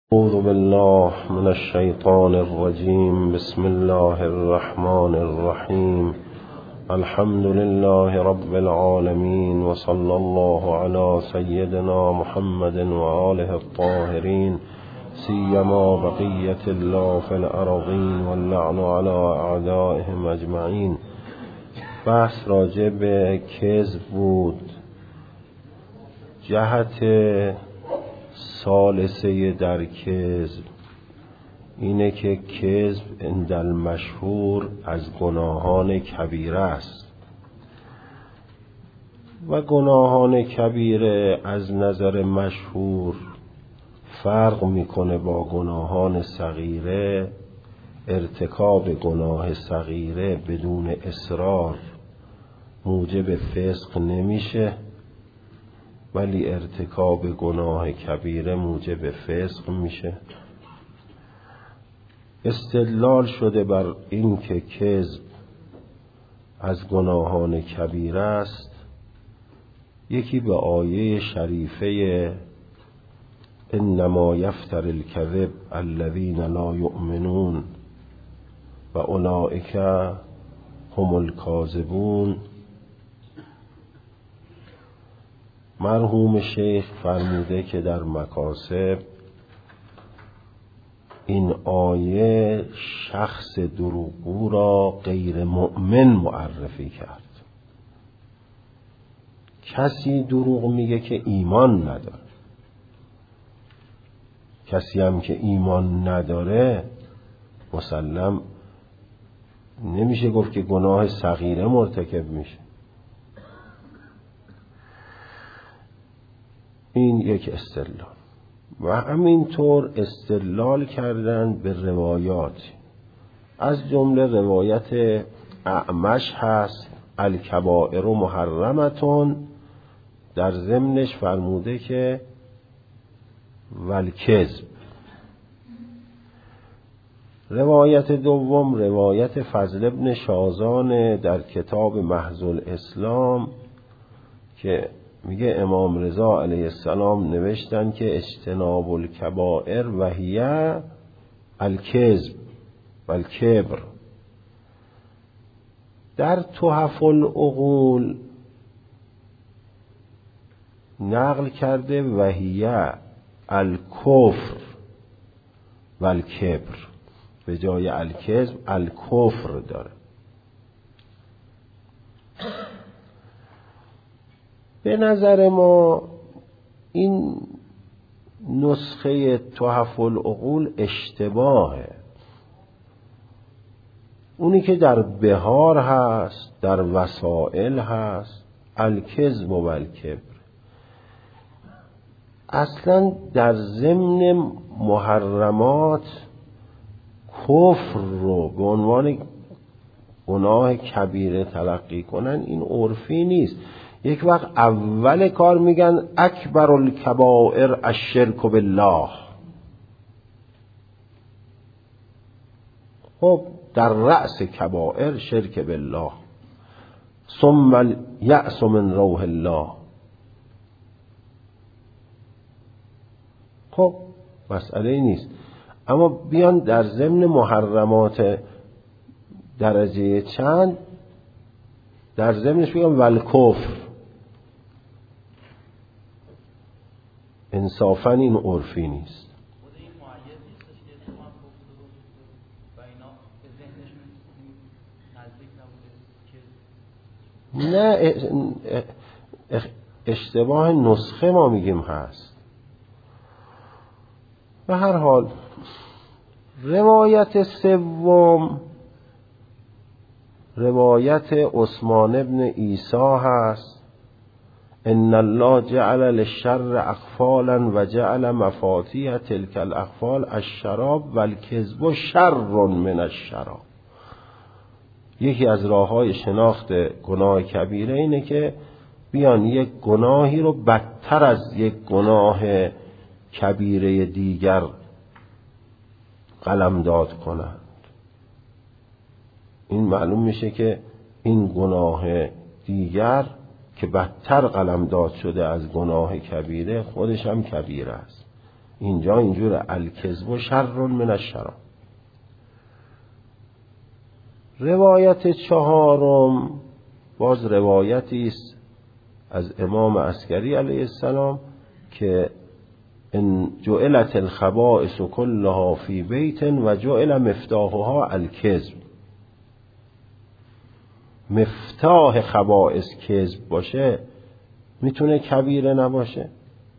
اعوذ بالله من الشیطان الرجیم. بسم الله الرحمن الرحیم. الحمد لله رب العالمین و صلی الله علی سیدنا محمد و آله الطاهرین، سیما بقیة الله فی الارضین واللعن علی اعدائهم اجمعین. بحث راجع به کذب بود. جهت ثالثه در کذب اینه که کذب عند المشهور از گناهان کبیره است و گناهان کبیره از نظر مشهور فرق میکنه با گناهان صغیره. ارتکاب گناه صغیره بدون اصرار موجب فسق نمیشه، ولی ارتکاب گناه کبیره موجب فسق میشه. استدلال شده بر این که کذب از گناهان کبیره است، یکی به آیه شریفه انما یفتر الکذب الذین لا یؤمنون و اولئک هم الکاذبون. مرحوم شیخ فرموده که در مکاسب این آیه شخص دروغگو را غیر مؤمن معرفی کرد. کسی دروغ میگه که ایمان نداره. کسی هم که ایمان نداره مسلم نمیشه گفت که گناه صغیره مرتکب میشه. این یک استدلال. و همینطور استدلال کردن به روایات، از جمله روایت اعمش هست الکبائر محرمتون، در ضمنش فرموده که والکذب. روایت دوم روایت فضل ابن شازان در کتاب محض الاسلام که میگه امام رضا علیه السلام نوشتن که اجتناب الکبائر و هی الکذب و الکبر. در تحف العقول نقل کرده و هی الکفر و الکبر، به جای الکذب الکفر داره. به نظر ما این نسخه تحف العقول اشتباهه. اونی که در بهار هست، در وسائل هست، الکذب و الکبر، اصلا در ضمن محرمات کفر رو به عنوان گناه کبیره تلقی کنن این عرفی نیست. یک وقت اول کار میگن اکبر الکبائر الشرک بالله. خب در رأس کبائر شرک بالله، ثم یأس من روح الله. خب مسئله نیست، اما بیان در ضمن محرمات درجه چند در ضمنش بگم والکفر. انصافا این عرفی نیست. نه اشتباه نسخه ما میگیم هست. به هر حال روایت سوم روایت عثمان ابن عیسی هست ان الله جعل للشر اقفالا و جعل مفاتیح تلک الاقفال الشراب والکذب شر من الشراب. یکی از راه‌های شناخت گناه کبیره اینه که بیان یک گناهی رو بدتر از یک گناه کبیره دیگر قلمداد کنند. این معلوم میشه که این گناه دیگر که بدتر قلمداد شده از گناه کبیره خودش هم کبیره است. اینجا اینجوره الکذب شر من الشراب. روایت چهارم باز روایتی است از امام عسکری علیه السلام که ان جعلت الخبائث كلها فی بیت و جعل مفتاحها الکذب. مفتاح خبائث کذب باشه میتونه کبیره نباشه؟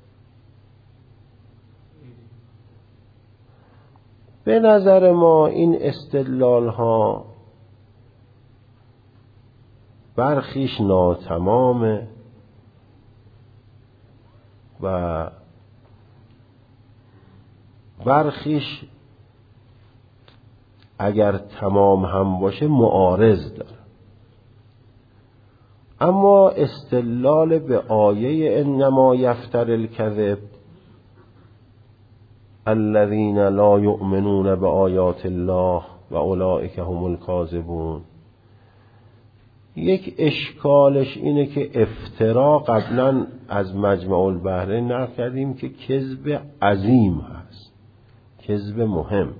به نظر ما این استدلال ها برخیش ناتمامه و برخیش اگر تمام هم باشه معارض داره. اما استدلال به آیه انما یفتر الکذب الذین لا یؤمنون بآیات الله و اولئک هم الکاذبون، یک اشکالش اینه که افترا قبلا از مجمع البحرین نقل کردیم که کذب عظیم هست، کذب مهم.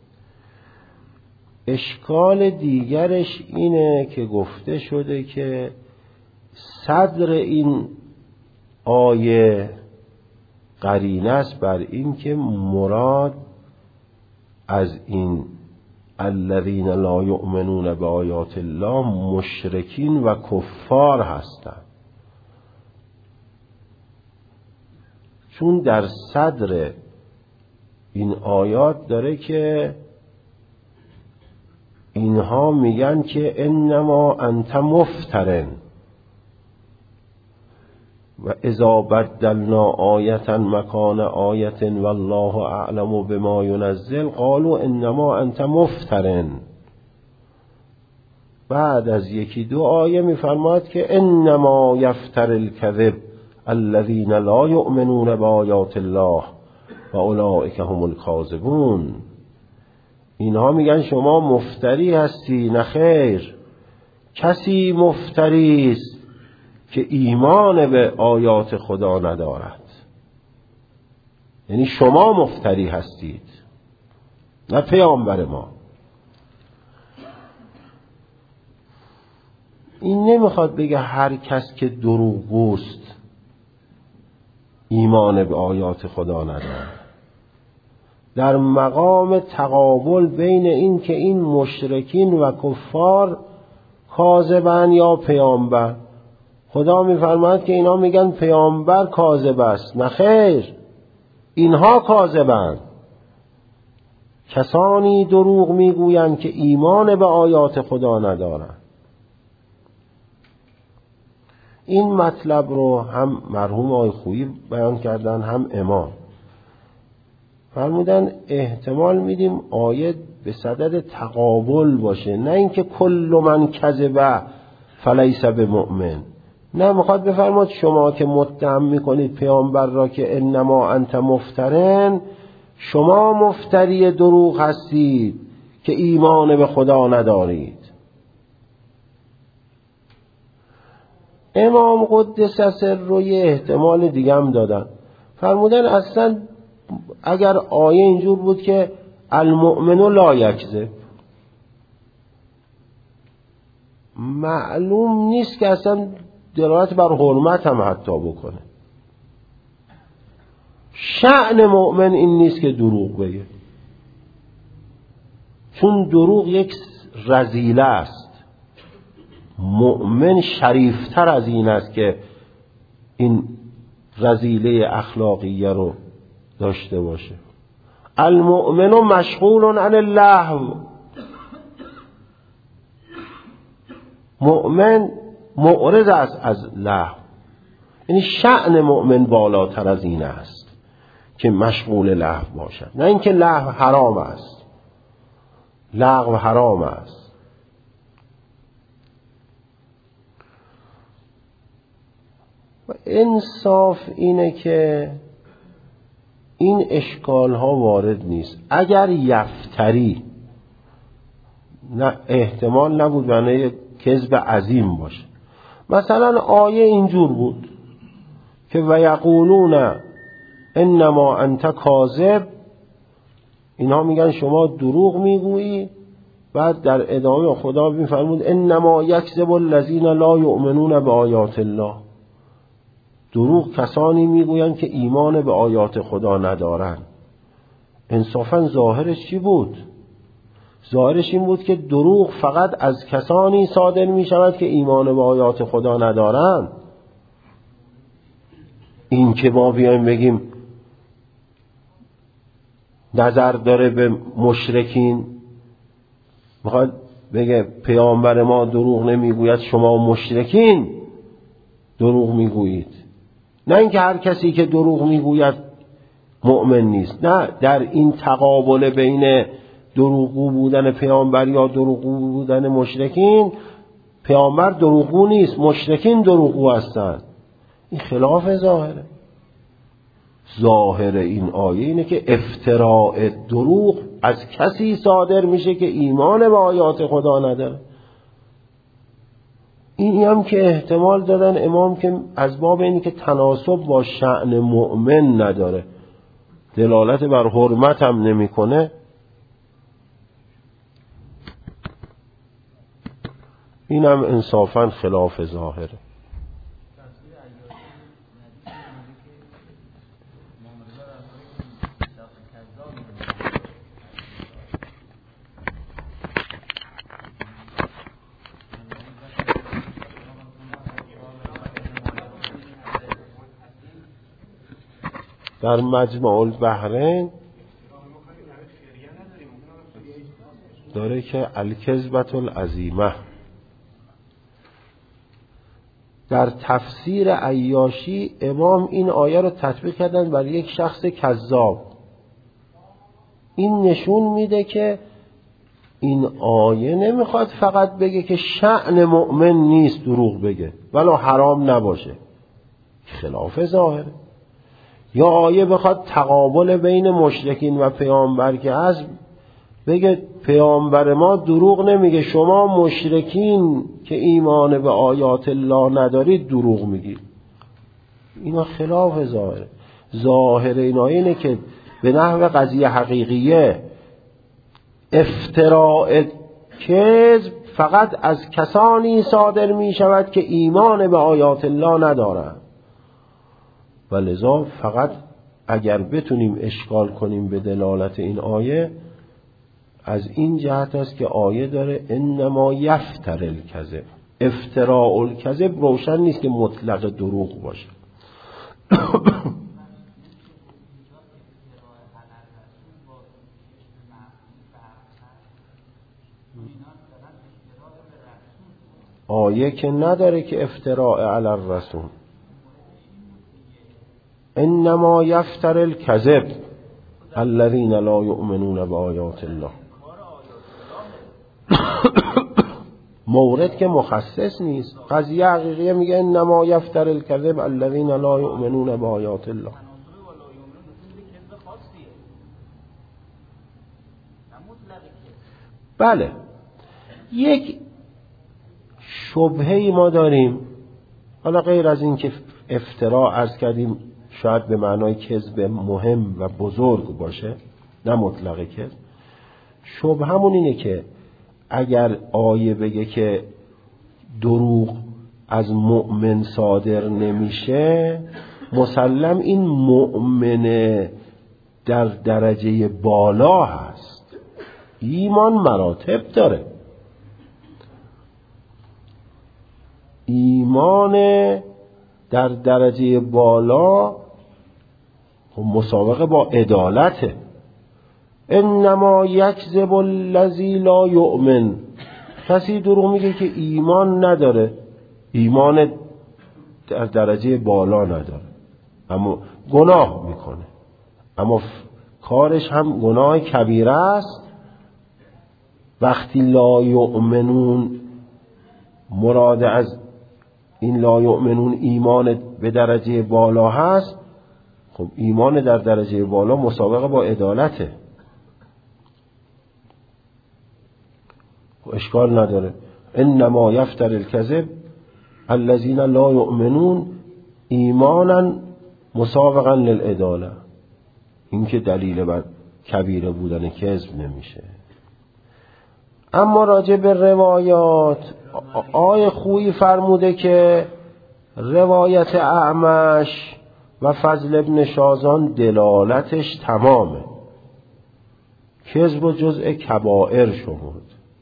اشکال دیگرش اینه که گفته شده که صدر این آیه قرینه است بر این که مراد از این الذین لا یؤمنون بآیات الله مشرکین و کفار هستند، چون در صدر این آیات داره که اینها میگن که انما انت مفترن و اذا بدلنا آیة مکان آیة والله اعلم بما ینزل قالوا انما انت مفترن. بعد از یکی دو آیه میفرماید که انما یفتر الکذب الذین لا یؤمنون بآیات الله و اولئک هم الکاذبون. اینها میگن شما مفتری هستی. نه خیر، کسی مفتری است که ایمان به آیات خدا ندارد. یعنی شما مفتری هستید، نه پیامبر ما. این نمیخواد بگه هر کس که دروغگوست ایمان به آیات خدا ندارد. در مقام تقابل بین این که این مشرکین و کفار کاذبن یا پیامبر، خدا میفرماید که اینا میگن پیامبر کاذب است. نه خیر، اینها کاذبند. کسانی دروغ میگویند که ایمان به آیات خدا ندارند. این مطلب رو هم مرحوم آقای خویی بیان کردن، هم امام فرمودن احتمال میدیم آیه به صدد تقابل باشه، نه اینکه کل من کذب فلیس بمؤمن. نه، میخواد بفرماد شما که متهم میکنید پیامبر را که انما انت مفترن، شما مفتری دروغ هستید که ایمان به خدا ندارید. امام قدس سره یه احتمال دیگه هم دادن، فرمودن اصلا اگر آیه اینجور بود که المؤمن لا یکذب، معلوم نیست که اصلا دلالت بر حرمت هم حتی بکنه. شأن مؤمن این نیست که دروغ بگه، چون دروغ یک رذیله است. مؤمن شریفتر از این است که این رذیله اخلاقیه رو داشته باشه. المؤمن مشغول عن اللهو، مؤمن معرض است از لهو. یعنی شأن مؤمن بالاتر از این است که مشغول لهو باشد، نه اینکه لهو حرام است. لغو حرام است. و انصاف اینه که این اشکال ها وارد نیست. اگر یفتری، نه احتمال نبود معنی کذب عظیم باشه. مثلا آیه اینجور بود که و یقولون انما انت کاذب، اینها میگن شما دروغ میگویی. بعد در ادامه خدا میفرمود انما یکذب الذین لا یؤمنون بآیات الله، دروغ کسانی میگویند که ایمان به آیات خدا ندارند. انصافا ظاهرش چی بود؟ ظاهرش این بود که دروغ فقط از کسانی صادر می شود که ایمان به آیات خدا ندارند. این که ما بیایم بگیم نظر داره به مشرکین، میخواد بگه پیامبر ما دروغ نمیگوید، شما مشرکین دروغ میگویید. نه اینکه هر کسی که دروغ میگوید مؤمن نیست، نه، در این تقابل بین دروغگو بودن پیامبر یا دروغگو بودن مشرکین، پیامبر دروغگو نیست، مشرکین دروغگو هستند. این خلاف ظاهره. ظاهر این آیه اینه که افتراء دروغ از کسی صادر میشه که ایمان به آیات خدا نداره. این هم که احتمال دادن امام که از باب اینی که تناسب با شأن مؤمن نداره، دلالت بر حرمت هم نمی کنه. این هم انصافا خلاف ظاهره. در مجمع البحرین داره که الکذبة العظیمه. در تفسیر عیاشی امام این آیه رو تطبیق کردن بر یک شخص کذاب. این نشون میده که این آیه نمیخواد فقط بگه که شأن مؤمن نیست دروغ بگه ولو حرام نباشه، خلاف ظاهره. یا آیه بخواد تقابل بین مشرکین و پیامبر که هست بگه پیامبر ما دروغ نمیگه، شما مشرکین که ایمان به آیات الله ندارید دروغ میگید. اینا خلاف ظاهره. ظاهر این آیه اینه که به نحو قضیه حقیقیه افتراء کذب فقط از کسانی صادر می شود که ایمان به آیات الله ندارند. و لذا فقط اگر بتونیم اشکال کنیم به دلالت این آیه، از این جهت است که آیه داره انما یفتر الکذب. افتراء الکذب روشن نیست که مطلق دروغ باشه. آیه که نداره که افتراء علی الرسول. انما یفتر الکذب الذین لا یؤمنون بآیات الله. مورد که مخصص نیست. قضیه حقیقیه میگه انما یفتر الکذب الذین لا یؤمنون بآیات الله. بله، یک شبهه‌ای ما داریم، حالا غیر از این که افتراء عرض کردیم شاید به معنای کذب مهم و بزرگ باشه، نه مطلق کذب. شبهمون اینه که اگر آیه بگه که دروغ از مؤمن صادر نمیشه، مسلم این مؤمن در درجه بالا هست. ایمان مراتب داره. ایمان در درجه بالا مسابقه با عدالته. انما یکذب الذی لا یؤمن. کسی دروغ میگه که ایمان نداره، ایمان در درجه بالا نداره، اما گناه میکنه، اما کارش هم گناه کبیره است. وقتی لا یؤمنون مراد از این لا یؤمنون ایمان به درجه بالا هست، خب ایمان در درجه بالا مسابقه با عدالته، اشکال نداره. انما یفتر الکذب الذین لا یؤمنون ایمانا مسابقا للعداله. این که دلیل بر کبیره بودن کذب نمیشه. اما راجع به روایات آقای خویی فرموده که روایت اعمش و فضل ابن شازان دلالتش تمامه، کذب و جزء کبائر شمرد،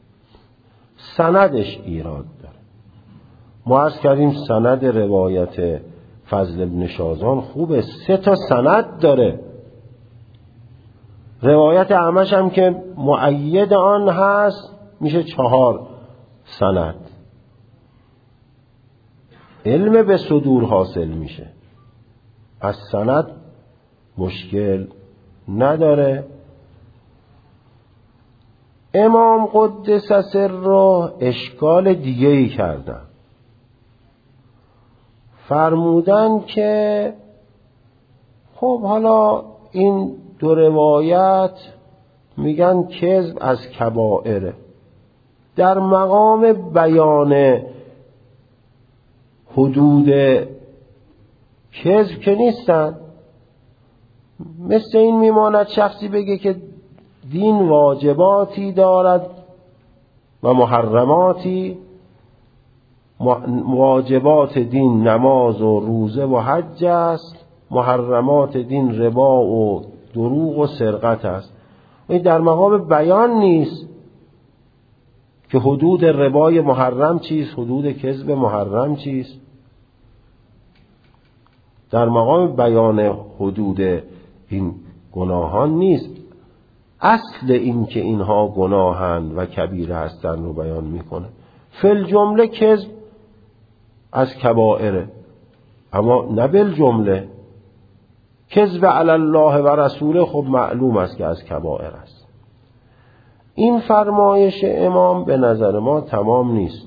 سندش ایراد داره. ما عرض کردیم سند روایت فضل ابن شازان خوبه، 3 تا سند داره. روایت اعمش هم که مؤید آن هست میشه 4 سند. علم به صدور حاصل میشه، از سند مشکل نداره. امام قدس سره اشکال دیگه‌ای کردن، فرمودن که خب حالا این 2 روایت میگن کذب از کبائره، در مقام بیان حدود کذب که نیستن. مثل این میماند شخصی بگه که دین واجباتی دارد و محرماتی. واجبات دین نماز و روزه و حج است، محرمات دین ربا و دروغ و سرقت است. این در مقام بیان نیست که حدود ربای محرم چیست، حدود کذب محرم چیست. در مقام بیان حدود این گناهان نیست. اصل این که اینها گناهند و کبیره هستند رو بیان میکنه. فل جمله کذب از کبائره، اما نه بل جمله. کذب علی الله و رسوله خب معلوم است که از کبائر است. این فرمایش امام به نظر ما تمام نیست.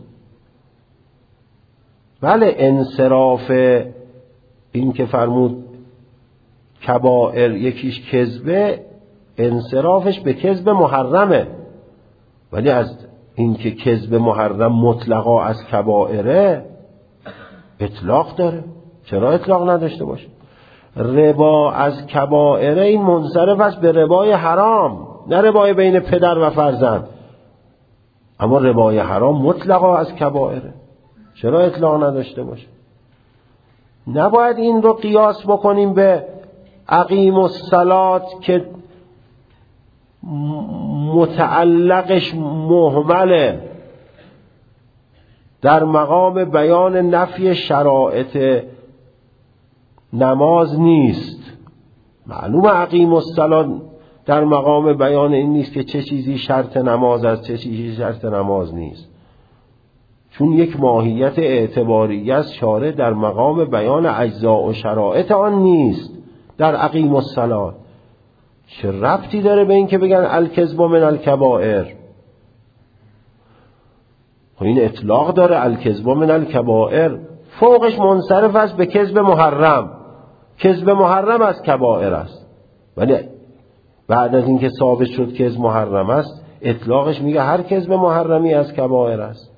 بله انصراف این که فرمود کبائر یکیش کذبه، انصرافش به کذب محرمه، ولی از این که کذب محرم مطلقا از کبائره اطلاق داره. چرا اطلاق نداشته باشه؟ ربا از کبائره، این منصرف است به ربای حرام، نه ربای بین پدر و فرزند. اما ربای حرام مطلقا از کبائره، چرا اطلاق نداشته باشه؟ نباید این رو قیاس بکنیم به اقیم الصلاة که متعلقش مهمله، در مقام بیان نفی شرائط نماز نیست. معلوم اقیم الصلاة در مقام بیان این نیست که چه چیزی شرط نماز است، چه چیزی شرط نماز نیست، چون یک ماهیت اعتباریه است. شارع در مقام بیان اجزاء و شرائط آن نیست در اقیم الصلاة. چه ربطی داره به این که بگن الکذب من الکبائر؟ این اطلاق داره الکذب من الکبائر، فوقش منصرف است به کذب محرم. کذب محرم از کبائر است، ولی بعد از اینکه ثابت شد کذب محرم است، اطلاقش میگه هر کذب محرمی از کبائر است.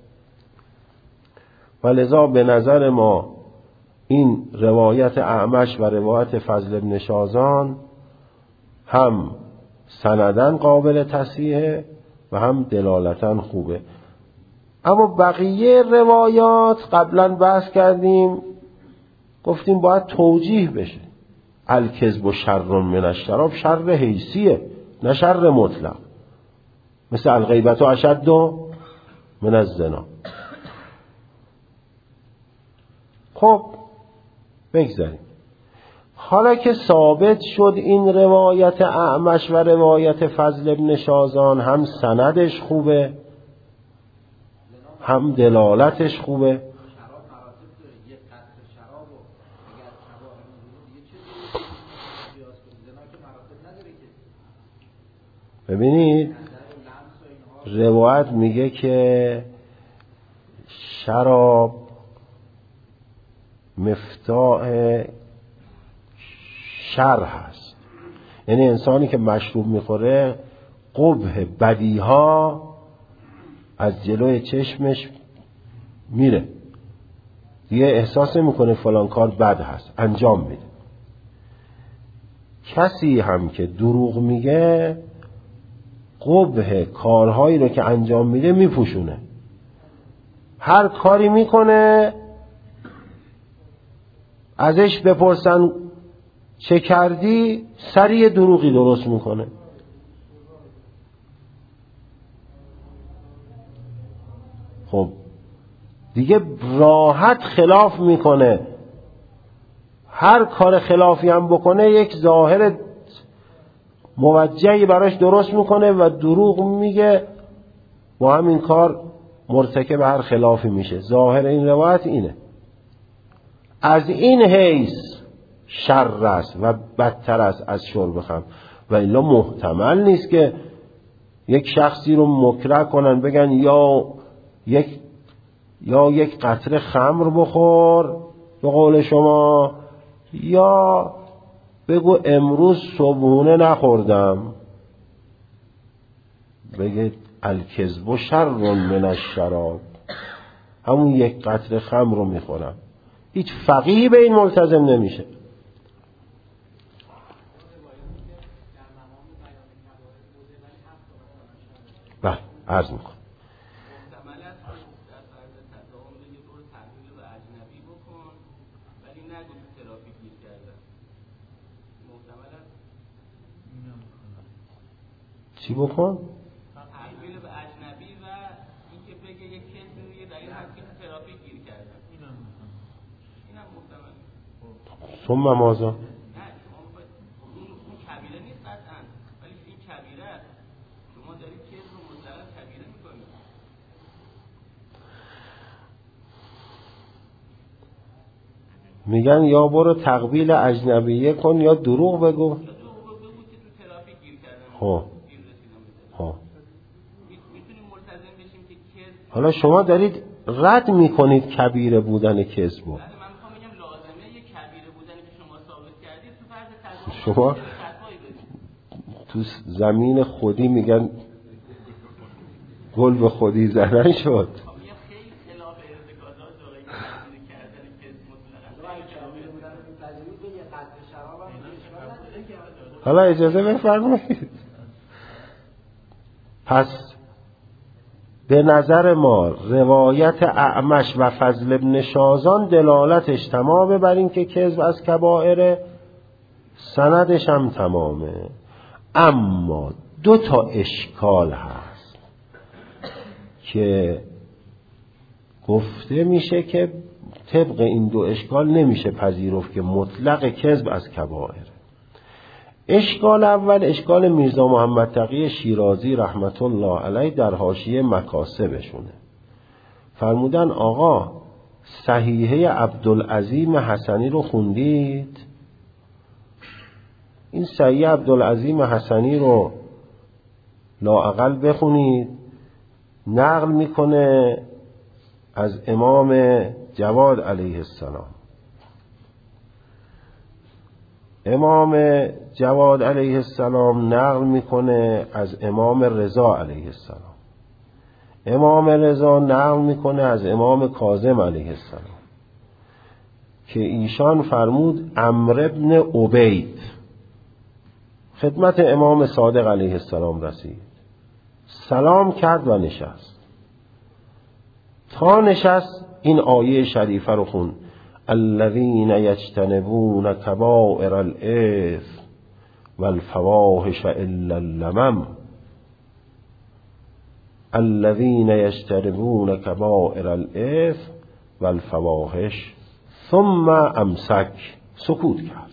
ولذا به نظر ما این روایت اعمش و روایت فضل ابن شازان هم سندن قابل تصحیحه و هم دلالتن خوبه. اما بقیه روایات قبلا بحث کردیم، گفتیم باید توجیه بشه. الکذب و شر من الشراب، شر حیثیه نه شر مطلق، مثل الغیبت و اشد من الزنا. خب بگذاریم. حالا که ثابت شد این روایت اعمش و روایت فضل ابن شازان هم سندش خوبه هم دلالتش خوبه، ببینید روایت میگه که شراب مفتاح شر هست، یعنی انسانی که مشروب میخوره قبح بدیها از جلوی چشمش میره، دیگه احساس میکنه فلان کار بد هست، انجام میده. کسی هم که دروغ میگه قبح کارهایی رو که انجام میده میپوشونه. هر کاری میکنه ازش بپرسن چه کردی، سریع دروغی درست میکنه. خب دیگه راحت خلاف میکنه. هر کار خلافی هم بکنه یک ظاهر موجهی براش درست میکنه و دروغ میگه، با همین کار مرتکب هر خلافی میشه. ظاهر این روایت اینه. از این حیث شر است و بدتر است از شرب خمر. و الا محتمل نیست که یک شخصی رو مکره کنن بگن یا یک قطره خمر بخور به قول شما، یا بگو امروز صبحونه نخوردم. بگه الکذب شر من الشراب، همون یک قطره خمر رو میخورم. هیچ فقیه به این ملتزم نمیشه. بله عرض میکنم. چی بکن؟ تحویل به اجنبی و اینکه بگه یک کسی روی در این حد که ترافیک گیر کرده. اینم محتمله. ثم ماذا؟ نه اون کبیره نیست قطعا، ولی این کبیره است. شما دارید کسی رو مطلقاً کبیره میکنید. میگن یا برو تقبیل اجنبیه کن یا دروغ بگو. که تو ترافیک گیر کردن. خب میتونیم ملتزم بشیم که کذب. حالا شما دارید رد میکنید کبیره بودن کذبو. من میخوام بگم لازمه یک کبیره بودنی که شما ثابت کردید تو فرض تضاد شما تو زمین خودی میگن گل به خودی زدن شد. حالا اجازه بفرمایید. پس به نظر ما روایت اعمش و فضل ابن شازان دلالتش تمامه بر این که کذب از کبائر، سندش هم تمامه. اما 2 اشکال هست که گفته میشه که طبق این 2 اشکال نمیشه پذیرفت که مطلق کذب از کبائر. اشکال اول اشکال میرزا محمد تقی شیرازی رحمت الله علیه در حاشیه مکاسبشونه. فرمودن آقا صحیحه عبدالعظیم حسنی رو خوندید؟ این صحیحه عبدالعظیم حسنی رو لااقل بخونید. نقل میکنه از امام جواد علیه السلام. امام جواد علیه السلام نقل میکنه از امام رضا علیه السلام. امام رضا نقل میکنه از امام کاظم علیه السلام که ایشان فرمود عمرو ابن عبید خدمت امام صادق علیه السلام رسید، سلام کرد و نشست. تا نشست این آیه شریفه رو خوند: الذين يجتنبون كبائر الاثم والفواحش الا اللمم. الذين يجتنبون كبائر الاثم والفواحش. ثم امسك، سکوت کرد.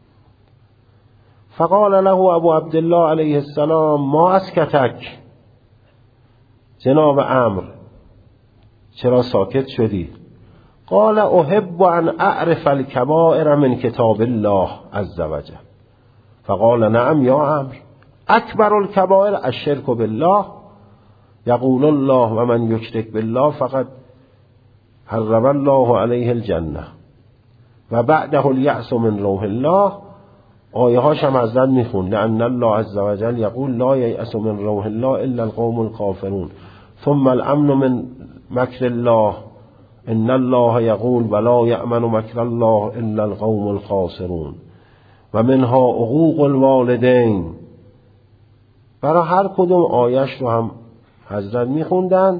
فقال له ابو عبدالله علیه السلام ما اسکتک، جناب عمرو چرا ساکت شدی؟ قال احب ان اعرف الكبائر من کتاب الله عز وجل. فقال نعم یا عمرو، اکبر الكبائر الشرك بالله، یقول الله و من یشرک بالله فقد حرم الله علیه الجنه و بعده الیأس من روح الله. آیه هاش هم از زد میخوند: لأن الله عز وجل یقول لا ییأس من روح الله الا القوم الكافرون ثم الامن من مکر الله ان الله یقول ولا یأمن مکر الله الا القوم الخاسرون. و منها عقوق الوالدین. برای هر کدوم آیش رو هم حضرت میخوندن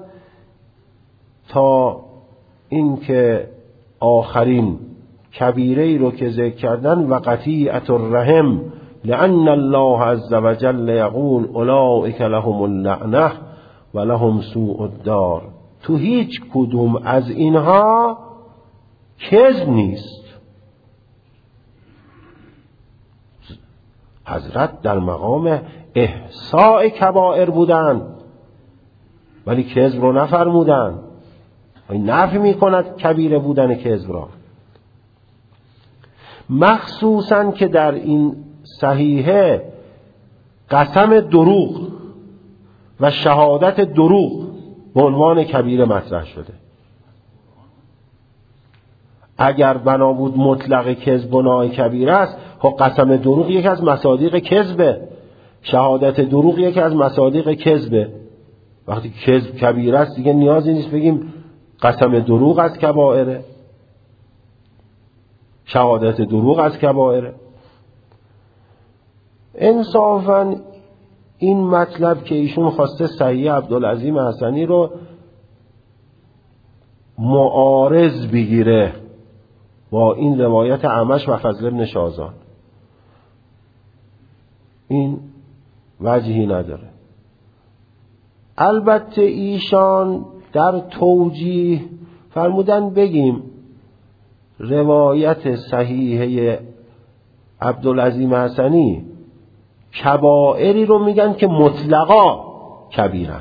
تا این که آخرین کبیره ای رو که ذکر کردن و قطیعة الرحم لأن الله عز وجل یقول اولئک لهم اللعنة و لهم سوء الدار. تو هیچ کدوم از اینها کذب نیست. حضرت در مقام احصاء کبائر بودند ولی کذب رو نفرمودند. این نفی میکند کبیره بودن کذب را. مخصوصاً که در این صحیحه قسم دروغ و شهادت دروغ به عنوان کبیره مطرح شده. اگر بنا بود مطلق کذب گناه کبیره است، خب قسم دروغ یکی از مصادیق کذبه، شهادت دروغ یکی از مصادیق کذبه. وقتی کذب کبیره است دیگه نیازی نیست بگیم قسم دروغ از کبائره، شهادت دروغ از کبائره. انصافاً این مطلب که ایشون خواسته صحیح عبدالعظیم حسنی رو معارض بگیره با این روایت اعمش و فضل بن شاذان، این وجهی نداره. البته ایشان در توجیه فرمودن بگیم روایت صحیحه عبدالعظیم حسنی کبائری رو میگن که مطلقا کبیرن.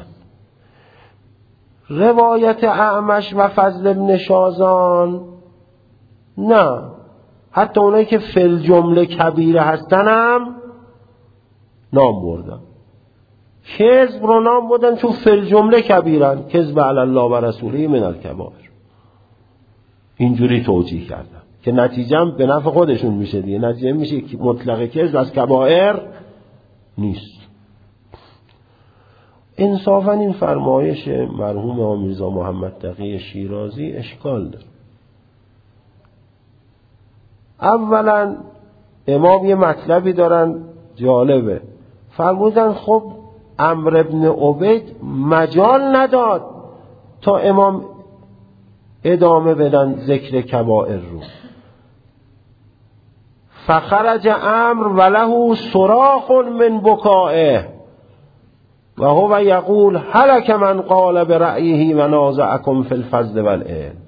روایت اعمش و فضل بن شاذان نه، حتی اونایی که فل جمله کبیره هستن هم نام بردن. کذب رو نام بردن چون فل جمله کبیرن، کذب علی الله و رسوله من الکبائر. اینجوری توجیه کردن که نتیجه هم به نفع خودشون میشه دیگه. نتیجه میشه که مطلق کذب از کبائر نیست. انصافا این فرمایش مرحوم آقا میرزا محمد تقی شیرازی اشکال داره. اولا امام یه مطلبی دارن جالبه، فرمودن خب عمرو بن عبید مجال نداد تا امام ادامه بدن ذکر کبائر رو. فخرج عمرو وله صراخ من بکائه و هو یقول هلک من قال برأیه و نازعکم فی الفضل والعلم.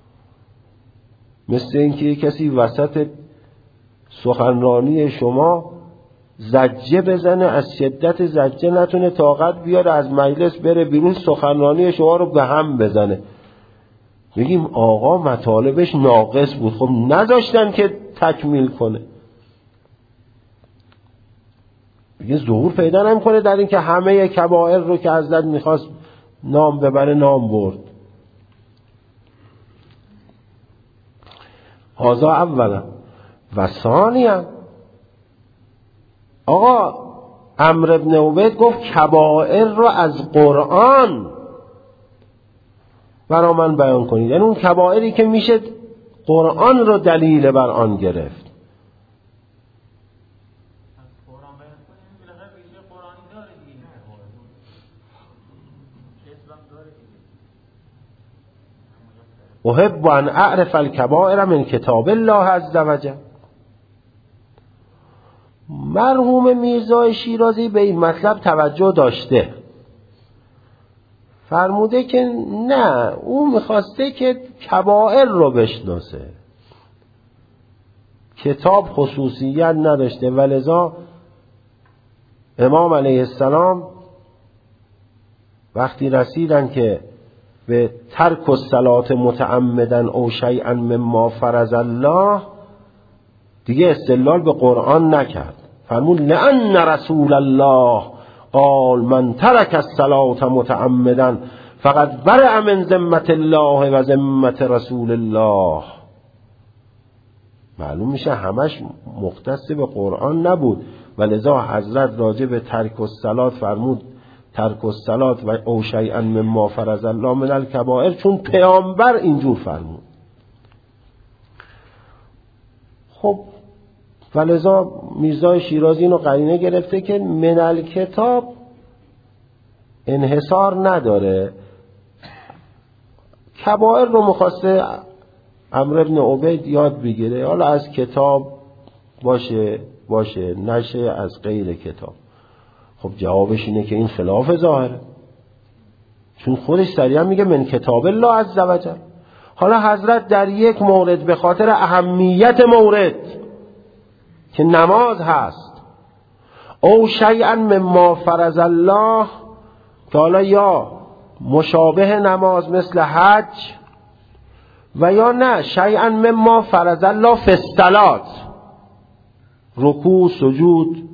مثل اینکه کسی وسط سخنرانی شما زجه بزنه، از شدت زجه نتونه طاقت بیاره، از مجلس بره بیرون، سخنرانی شما رو به هم بزنه. بگیم آقا مطالبش ناقص بود، خب نذاشتن که تکمیل کنه. دیگه ظهور پیدا نمی‌کنه در این که همه کبائر رو که حضرت میخواست نام ببره نام برد. هذا اولا و ثانیا. آقا عمرو بن عبید گفت کبائر رو از قرآن برا من بیان کنید، یعنی اون کبائری که میشه قرآن رو دلیل بر آن گرفت. احب ان اعرف الکبائر من کتاب الله عز وجل. مرحوم میرزا شیرازی به این مطلب توجه داشته، فرموده که نه، او میخواسته که کبائر رو بشناسه، کتاب خصوصیت نداشته. ولذا امام علیه السلام وقتی رسیدن که به ترک الصلاة متعمدا او شیئا مما فرض الله، دیگه استدلال به قرآن نکرد. فرمود لأن رسول الله قال من ترک الصلاة متعمدا فقد برئ من ذمة الله و ذمة رسول الله. معلوم میشه همش مختص به قرآن نبود، ولذا حضرت راجع به ترک الصلاة فرمود ترک الصلاة و او شیئا مما فرض الله من الکبائر، چون پیامبر اینجور فرمود. خب ولذا میرزا شیرازی اینو قرینه گرفته که من الکتاب انحصار نداره. کبائر رو مخواسته عمرو بن عبید یاد بگیره، حالا از کتاب باشه نشه از غیر کتاب. خب جوابش اینه که این خلاف ظاهره، چون خودش صریحا میگه من کتاب الله عز وجل. حالا حضرت در یک مورد به خاطر اهمیت مورد که نماز هست او شیئا مما فرض الله، که حالا یا مشابه نماز مثل حج و یا نه شیئا مما فرض الله فی الصلاة، رکوع سجود،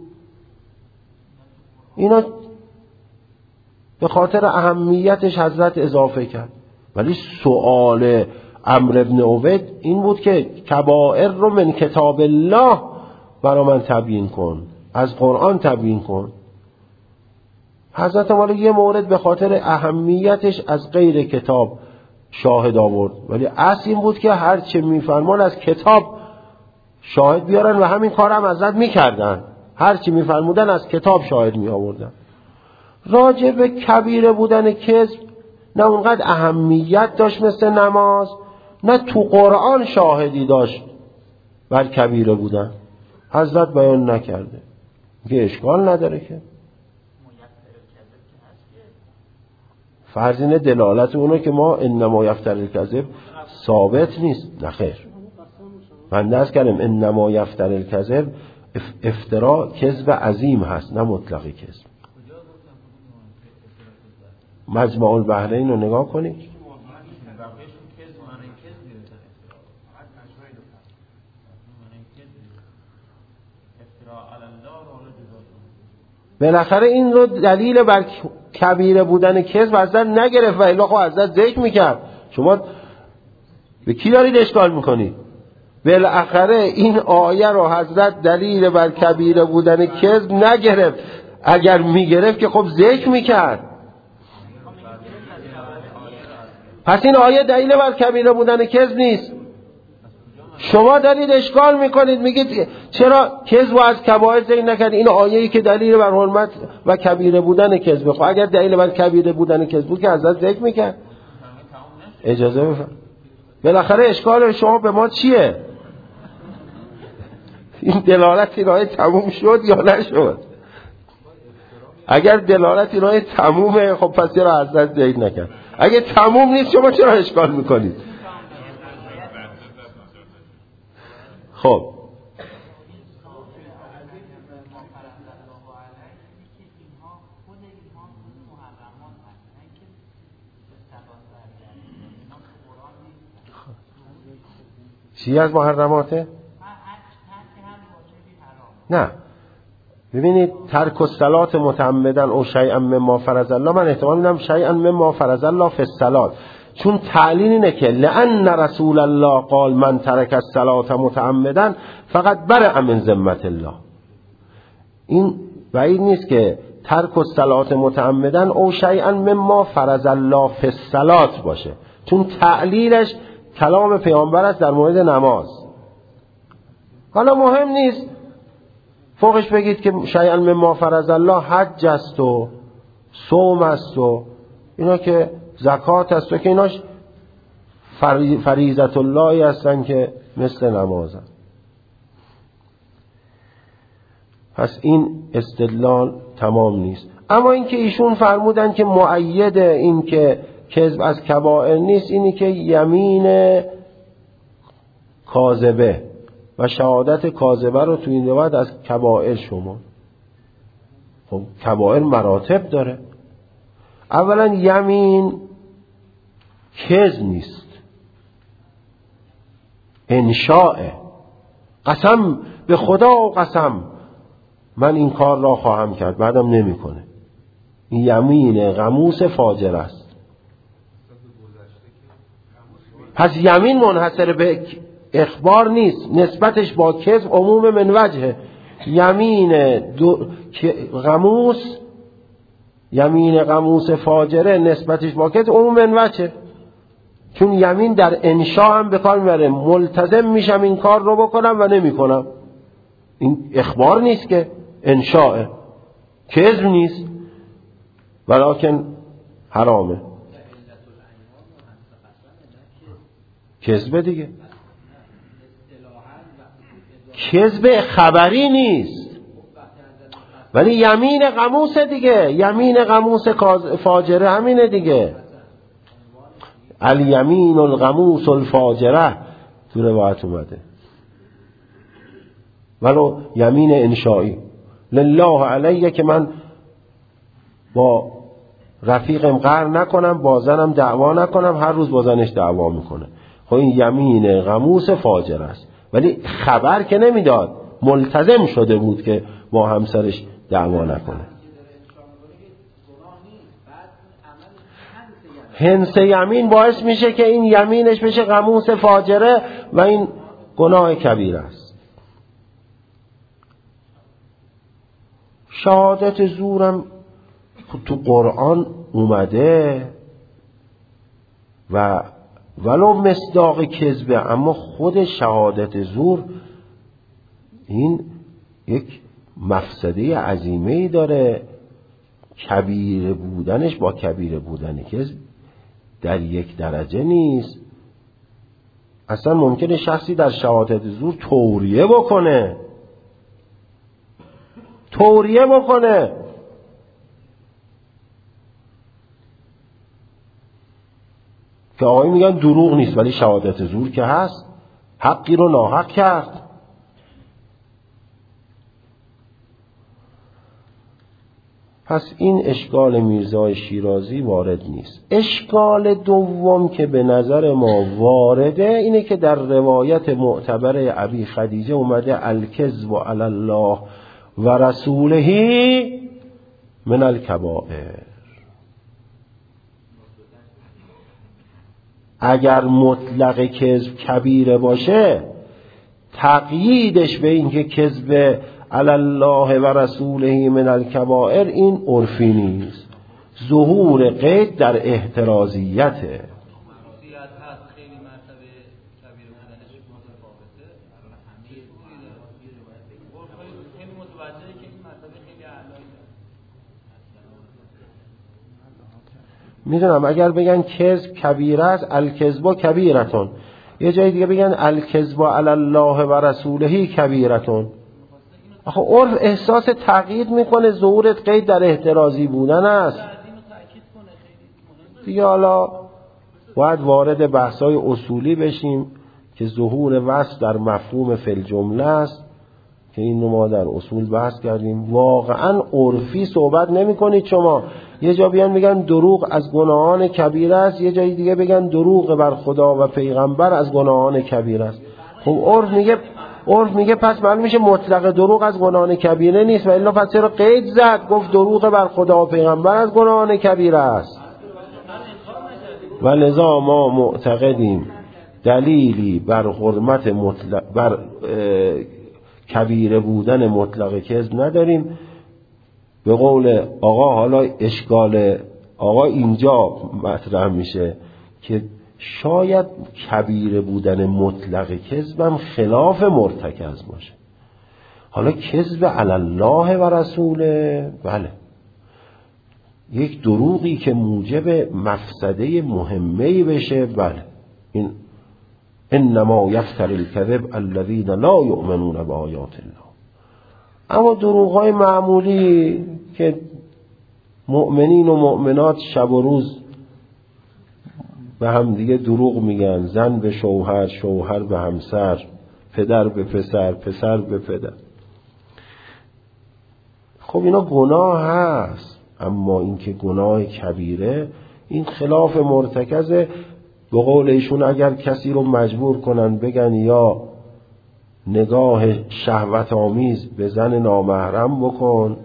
اینا به خاطر اهمیتش حضرت اضافه کرد. ولی سؤال عمرو بن عبید این بود که کبائر رو من کتاب الله برا من تبیین کن، از قرآن تبیین کن. حضرت والا یه مورد به خاطر اهمیتش از غیر کتاب شاهد آورد، ولی اصل این بود که هر چه میفرمان از کتاب شاهد بیارن و همین کار هم حضرت میکردن، هر چی میفرمودن از کتاب شاهد می آوردن. راجع به کبیره بودن کذب نه اونقدر اهمیت داشت مثل نماز، نه تو قرآن شاهدی داشت بر کبیره بودن، حضرت بیان نکرده که اشکال نداره که فرض اینه دلالت اونو که ما انما یفتر الکذب ثابت نیست. نخیر، من درس کردم انما یفتر الکذب افترا کذب عظیم هست، نه مطلقی کذب. مجمع البحرین رو نگاه کنید. بالاخره این رو دلیل بر کبیره بودن کذب حضرت نگرفت و الا خب حضرت ذکر میکرد. شما به کی دارید اشکال میکنید؟ بالاخره این آیه رو حضرت دلیل بر کبیره بودن کذب نگرفت، اگر میگرفت که خب ذکر میکرد. پس این آیه دلیل بر کبیره بودن کذب نیست. شما دارید اشکال میکنید، میگید چرا کذب از کبائر ذکر نکرد؟ این آیه‌ای که دلیل بر حرمت و کبیره بودن کذب، خب اگر دلیل بر کبیره بودن کذب بود که حضرت ذکر میکرد. اجازه بفرمایید، بالاخره اشکال شما به ما چیه؟ این دلالت این آیه تموم شد یا نشد؟ اگر دلالت این آیه تمومه خب پس چرا حضرت ذکر نکرد؟ اگه تموم نیست شما چرا اشکال میکنید؟ خب چی از محرماته؟ نه ببینید، ترک الصلاة متعمدا او شیئا مما فرض الله، من احتمال میدم شیئا مما فرض الله فی الصلاة، چون تعلیل اینه که لأن رسول الله قال من ترک الصلاة متعمدا فقط برئ من ذمة الله. این بعید نیست که ترک الصلاة متعمدا او شیئا مما فرض الله فی الصلاة باشه، چون تعلیلش کلام پیامبر است در مورد نماز. حالا مهم نیست فوقش بگید که شیئا مما فرض الله حج است و صوم است و اینا که زکات است و که ایناش فریضت اللهی هستن که مثل نمازن. پس این استدلال تمام نیست. اما اینکه ایشون فرمودن که مؤید این که کذب از کبائر نیست، اینی که یمین کاذبه و شهادت کاذبه رو تو این روایت از کبائر شما. خب کبائر مراتب داره. اولا یمین کذب نیست، انشاء، قسم به خدا و قسم من این کار را خواهم کرد بعدم نمی کنه. این یمین غموس فاجر است. پس یمین منحصر به اخبار نیست، نسبتش با کذب عموم من وجهه. یمین غموس، یمین غموس فاجره نسبتش با کذب عموم من وجهه، چون یمین در انشاء هم به کار میبره. ملتزم میشم این کار رو بکنم و نمی کنم، این اخبار نیست که انشاء، کذب نیست، ولکن حرامه، کذب دیگه، کذب خبری نیست. ولی یمین غموس دیگه، یمین غموس فاجره همینه دیگه، الیمین الغموس الفاجره تو روایت اومده. ولو یمین انشایی، لله علیه که من با رفیقم قهر نکنم، با زنم دعوا نکنم، هر روز با زنش دعوا میکنه. خب این یمین غموس فاجره است. ولی خبر که نمیداد، ملتزم شده بود که با همسرش دعوا نکنه. هنس یمین باعث میشه که این یمینش بشه غموس فاجره و این گناه کبیر است. شهادت زورم تو قرآن اومده و ولو مصداق کذبه، اما خود شهادت زور این یک مفسده عظیمه‌ای داره. کبیر بودنش با کبیر بودن کذب در یک درجه نیست. اصلا ممکنه شخصی در شهادت زور توریه بکنه، که آقای میگن دروغ نیست ولی شهادت زور که هست، حقی رو ناحق کرد. پس این اشکال میرزای شیرازی وارد نیست. اشکال دوم که به نظر ما وارده اینه که در روایت معتبر ابی خدیجه اومده الکذب علی الله و رسوله من الکبائر. اگر مطلق کذب کبیره باشه، تقییدش به این که کذب علی الله و رسوله من الکبائر این عرفی نیست، ظهور قید در احترازیته. میدونم اگر بگن کذب کبیره است، الکذب کبیرتون، یه جای دیگه بگن الکذب علی الله و رسوله کبیرتون. آخه عرف احساس تقیید میکنه، ظهورت قید در احترازی بودن است دیگه. حالا باید وارد بحث‌های اصولی بشیم که ظهور وصف در مفهوم فی الجمله است که این رو ما در اصول بحث کردیم. واقعا عرفی صحبت نمی کنید شما. یه جا بیان بگن دروغ از گناهان کبیره است، یه جای دیگه بگن دروغ بر خدا و پیغمبر از گناهان کبیره است. خب عرف میگه پس معلوم میشه مطلق دروغ از گناهان کبیره نیست، و الا پس چرا قید زد گفت دروغ بر خدا و پیغمبر از گناهان کبیره است؟ و لذا ما معتقدیم دلیلی بر حرمت مطلق بر کبیره بودن مطلق کذب نداریم. به قول آقا، حالا اشکال آقا اینجا مطرح میشه که شاید کبیره بودن مطلق کذبم خلاف مرتکز باشه. حالا کذب علی الله و رسوله، بله، یک دروغی که موجب مفسده مهمه‌ای بشه، بله، این انما یفتری الکذب الذین لا یؤمنون بآیات الله. اما دروغ‌های معمولی که مؤمنین و مؤمنات شب و روز به هم دیگه دروغ میگن، زن به شوهر، شوهر به همسر، پدر به پسر، پسر به پدر، خب اینا گناه هست. اما اینکه گناه کبیره، این خلاف مرتکزه. به قول ایشون اگر کسی رو مجبور کنن بگن یا نگاه شهوت آمیز به زن نامحرم بکن،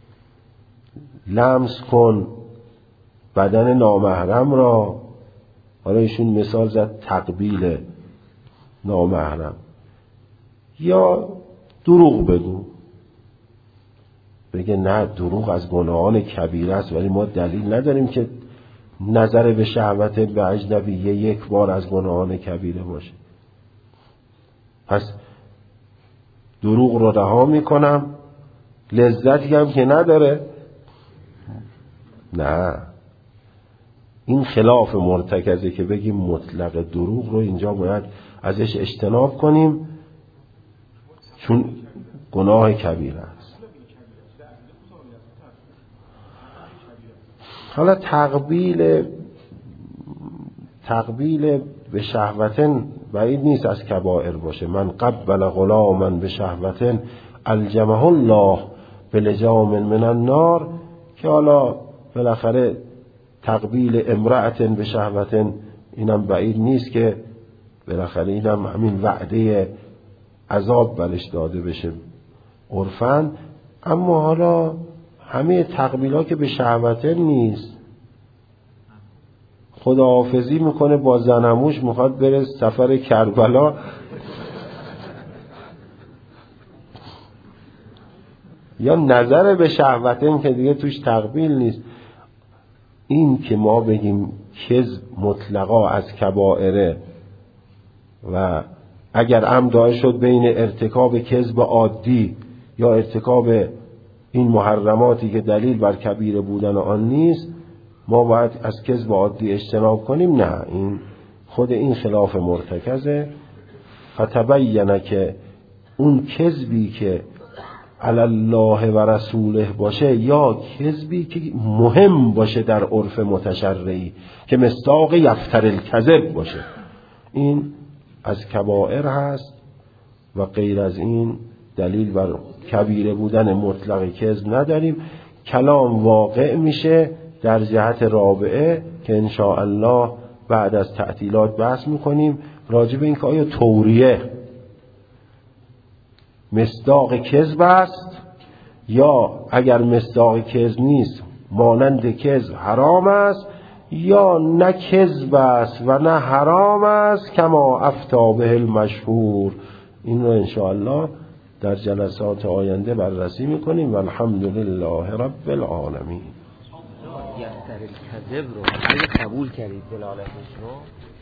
لمس کن بدن نامحرم را، حالا ایشون مثال زد تقبیل نامحرم، یا دروغ بگو، بگه نه دروغ از گناهان کبیره است، ولی ما دلیل نداریم که نظر به شهوت به اجنبیه یک بار از گناهان کبیره باشه. پس دروغ رو رها میکنم، لذتی هم که نداره. نه، این خلاف مرتکزه که بگیم مطلق دروغ رو اینجا باید ازش اجتناب کنیم، چون گناه کبیره است. حالا تقبیل به شهوتن بعید نیست از کبائر باشه. من قبل غلاما به شهوتن الجمه الله بلجام من النار، که حالا بالاخره تقبیل امرأتن به شهوتن اینم بعید نیست که بالاخره اینم همین وعده عذاب برش داده بشه عرفاً. اما حالا همه تقبیل‌ها که به شهوتن نیست. خداحافظی میکنه با زنموش، میخواد بره سفر کربلا، یا نظر به شهوتن که دیگه توش تقبیل نیست. این که ما بگیم کذب مطلقا از کبائره و اگر عمد شد بین ارتکاب کذب عادی یا ارتکاب این محرماتی که دلیل بر کبیره بودن آن نیست، ما باید از کذب عادی اجتناب کنیم. نه، این خود این خلاف مرتکزه. فتبینه که اون کذبی که علی الله و رسوله باشه یا کذبی که مهم باشه در عرف متشرعی که مصداق یفتر الکذب باشه، این از کبائر هست و غیر از این دلیل بر کبیره بودن مطلق کذب نداریم. کلام واقع میشه در جهت رابعه که انشاءالله بعد از تعطیلات بحث میکنیم راجع به این که آیا توریه مصداق کذب است یا اگر مصداق کذب نیست مانند کذب حرام است، یا نه کذب است و نه حرام است کما افتی به المشهور. این رو انشاءالله در جلسات آینده بررسی میکنیم و الحمدلله رب العالمین. یفتر الکذب رو اگه قبول کردید دلالتش رو